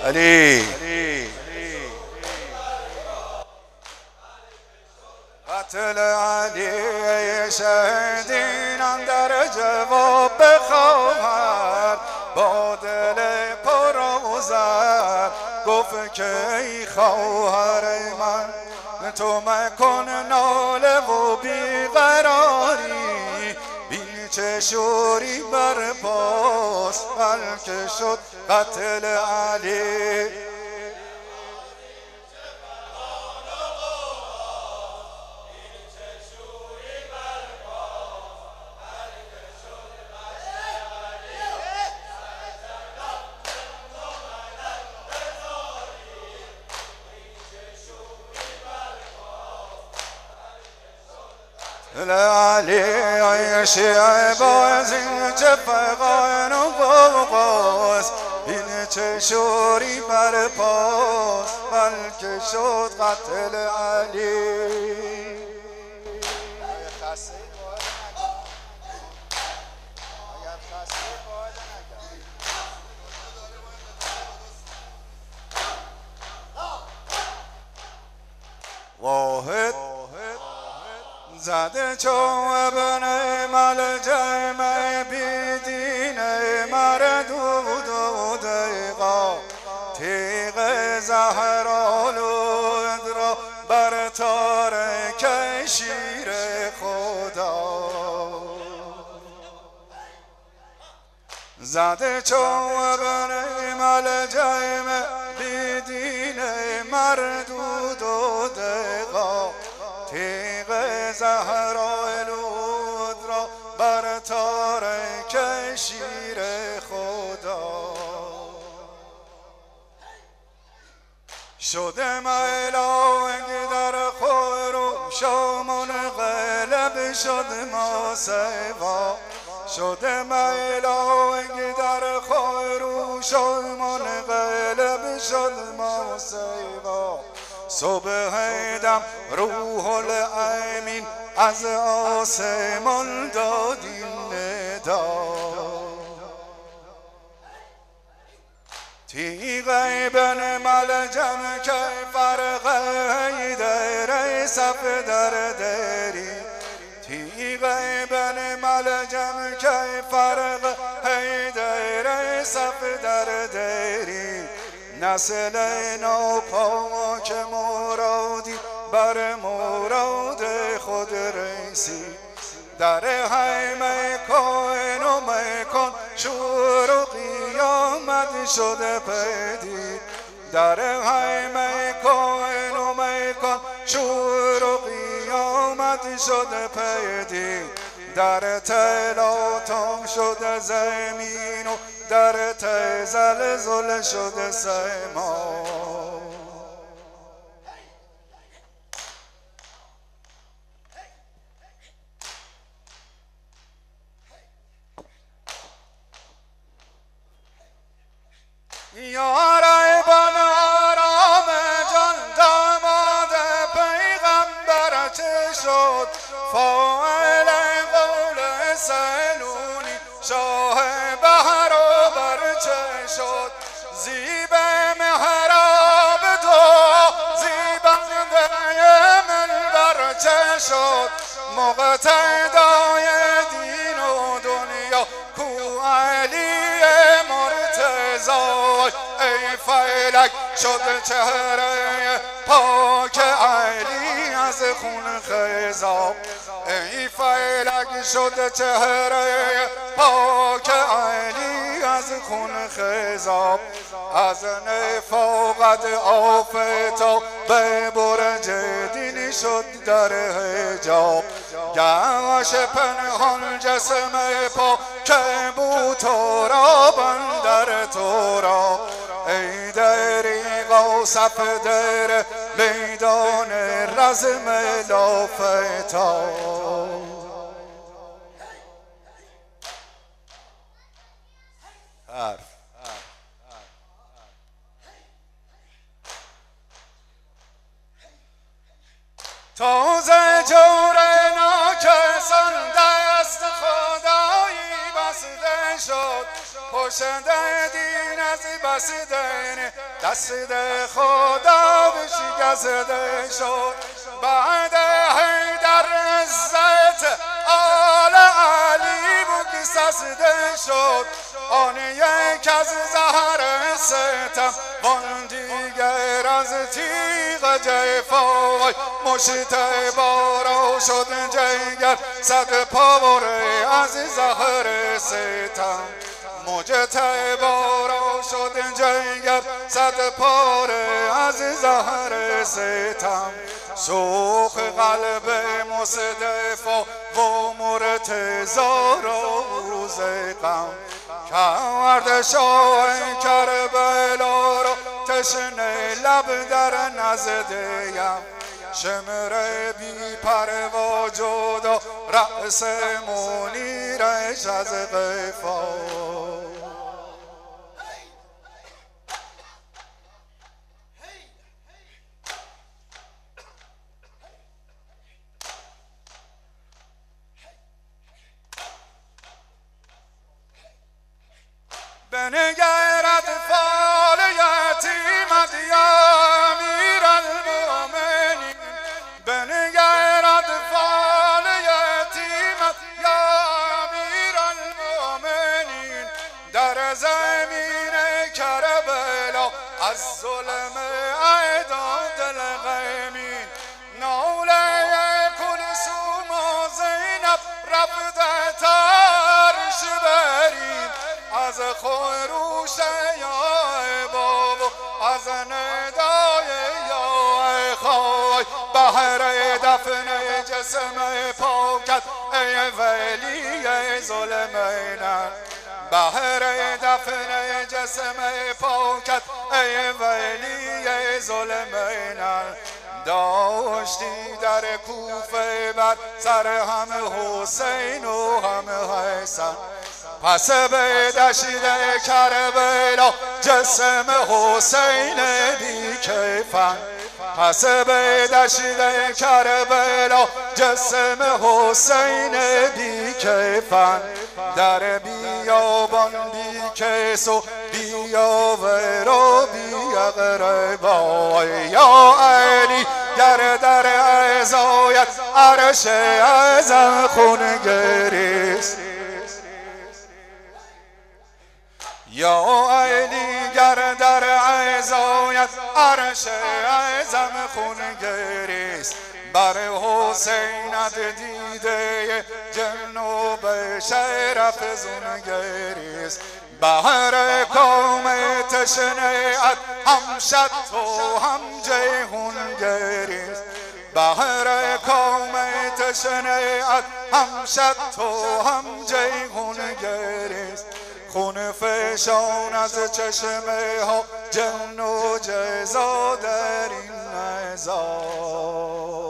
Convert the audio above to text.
علی قتل علی شهیدینم در جواب بخواهد با دل پرآذر گفت که ای خواهر من تو مکن ناله و بیقراری بین چه شوری بر پاس بلکه شد قتل علی علی شیعه بازی چه فقان و بغاز این چه شوری بر پاس بلکه شد قتل علی واحد زده چو ابن ملجم بیدین مردود و دیقا تیغ زهرآلود را بر تارک شیر خدا زده چو ابن ملجم بیدین مردود و دیقا تیغ زهرآلود را بر تارک شیر خدا شده ملائک در خروش و منقلب شد ماسوا شده ملائک در خروش و منقلب شد ماسوا صبح دم روح الامین از آسمان داد این ندا تیغ ابن ملجم که فرق حیدر صف در دری تیغ ابن ملجم که فرق حیدر صف در دری نسل ناپاک مرادی بر مراد خود رسید در همه کائن و مکان شور و قیامت شده پدید در همه کائن و مکان شور و قیامت شده پدید در تلاطم شده زمین و در تزلزل شده سما یا ریبان آرام جان داماد پیغمبر چه شد فاعل قول سلونی شاه بهر و بر چه شد زیب محراب تو زیبنده منبر چه شد مقتدای دین و دنیا کو علی مرتضی ای فلک شد چهره پاک علی از خون خضاب ای فلک شد چهره پاک علی از خون خضاب از نفاقت آفتا به برج دینی شد در حجاب گشت پنهان جسم پاک بود تو را بندر تو را ای دریغا صف در میدان رزم لافتا تازه جور ناکسان دست خدایی بسته شد پشت دین از بسته دست خدا بشکسته شد بعد حیدر عزت آل علی بگسسته شد آن یک از زهر ستم وان دیگر از تیغ جفای مشتبا را شد جگر صد پاره از زهر ستم مجتبا را شد جگر صد پاره از زهر ستم سوخ قلب مصطفی و مرتضا را روز غم کرد شاه کربلا را تشنه لب در نزدیم شمر بی پروا جدا رأس منیرش از قفا بنگر اطفال یتیمت یا امیر المؤمنین بنگر اطفال یتیمت یا امیر المؤمنین در زمین کربلا از ظلم اعداد الغیمین ناله کلثوم و زینب رفته ترش برین از خروش یا بابا از ندای یا خای بهر دفن جسم پاکت ای ولی ظلمینم بهر دفن جسم پاکت ای ولی ظلمینم داشتی در کوفه بر سر هم حسین و هم حسن پس به دشت کربلا جسم حسین بی کفن پس به دشت کربلا جسم حسین بی کفن در بیابان بی کس و بیاور و بی اقربا یا علی گر در عزایت عرش اعظم خون گریست یا علی گر در عزایت عرش اعظم خون گریست بر حسینت دیده جنوب شرف زون گریست بهر قوم تشنیعت هم شط و هم جیهون گریست بهر قوم تشنیعت هم شط و هم جیهون گریست خون فشان از چشمه ها جن و جزا در این نزار